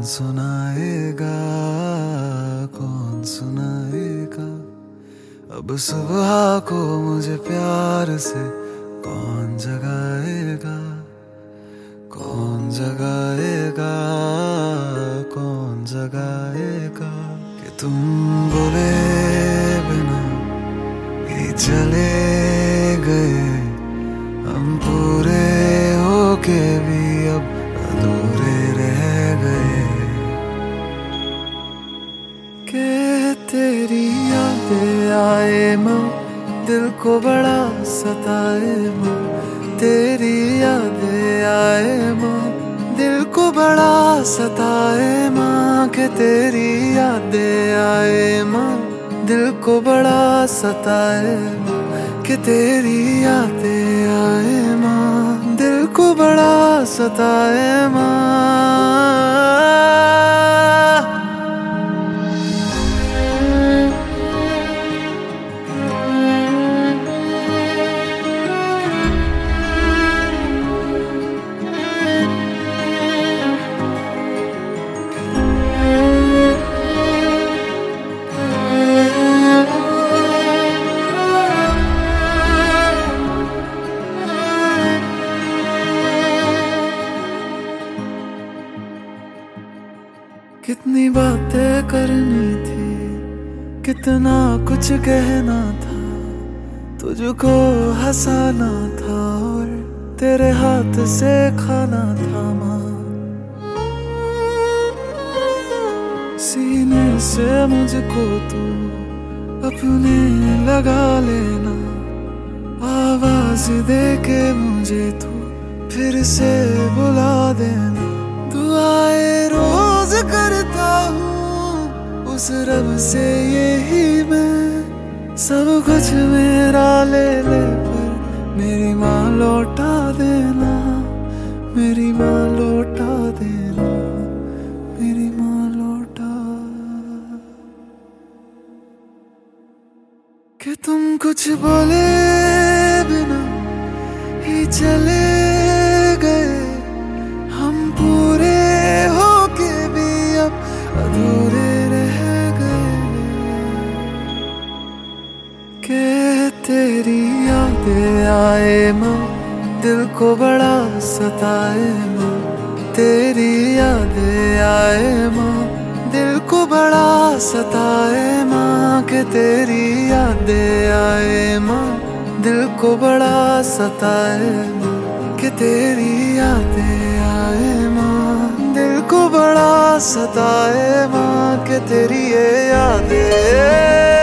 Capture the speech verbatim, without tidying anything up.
सुनाएगा, कौन सुनाएगा अब सुबह को मुझे प्यार से, कौन जगाएगा, कौन जगाएगा, कौन जगाएगा कि तुम बोले बिना ही चले गए, हम पूरे होके भी अब अधूरे रह गए। के तेरी यादें आए माँ, दिल को बड़ा सताए माँ, तेरी यादें आए माँ, दिल को बड़ा सताए माँ, के तेरी यादें आए माँ, दिल को बड़ा सताए माँ, के तेरी यादें आए माँ, दिल को बड़ा सताए माँ। कितनी बातें करनी थी, कितना कुछ कहना था, तुझको हंसाना था और तेरे हाथ से खाना था माँ। सीने से मुझको तू अपने लगा लेना, आवाज दे के मुझे तू फिर से बुला देना। दुआएं रोज करता हूँ उस रब से यही मैं, सब कुछ मेरा ले ले पर मेरी माँ लौटा देना, मेरी माँ लौटा देना, मेरी माँ लौटा। कि तुम कुछ बोले बिना ही चले गए, हम पूरे होके भी अब अधूरे रह गए। के तेरी यादें आए माँ, दिल को बड़ा सताए माँ, तेरी यादें आए माँ, दिल को बड़ा सताए माँ, के तेरी यादें आए माँ, दिल को बड़ा सताए माँ, कि तेरी यादें आए माँ, दिल को बड़ा सताए माँ, कि तेरी ये यादें